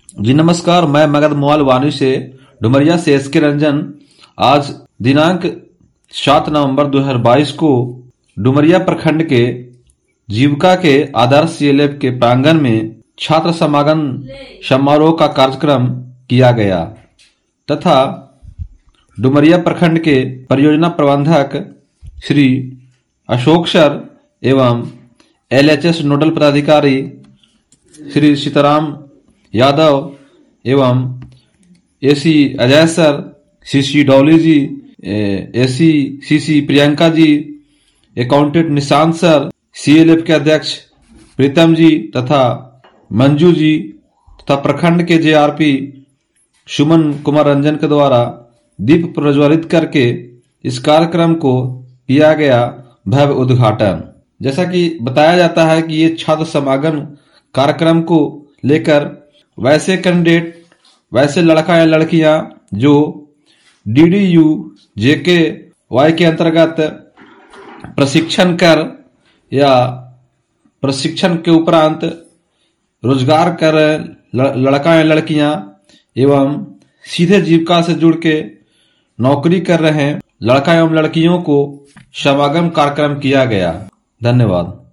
जी नमस्कार, मैं मगध मोबाइल वाणी से डुमरिया से एस के रंजन। आज दिनांक 7 नवंबर 2022 को डुमरिया प्रखंड के जीविका के आदर्श सीएलएफ के प्रांगण में छात्र समागम समारोह का कार्यक्रम किया गया तथा डुमरिया प्रखंड के परियोजना प्रबंधक श्री अशोक सर एवं एलएचएस नोडल पदाधिकारी श्री सीताराम यादव एवं AC Ajay sir, CC Dolly ji, AC CC Priyanka ji, accountant Nishant sir, CLF के अध्यक्ष प्रीतम जी तथा मंजू जी तथा प्रखंड के जेआरपी सुमन कुमार रंजन के द्वारा दीप प्रज्वलित करके इस कार्यक्रम को किया गया भव्य उद्घाटन। जैसा कि बताया जाता है कि ये छात्र समागम कार्यक्रम को लेकर वैसे कैंडिडेट, वैसे लड़का या लड़कियां जो डीडीयू जेके वाई के अंतर्गत प्रशिक्षण कर या प्रशिक्षण के उपरांत रोजगार कर लड़का या लड़कियां एवं सीधे जीविका से जुड़ के नौकरी कर रहे हैं लड़का एवं लड़कियों को समागम कार्यक्रम किया गया। धन्यवाद।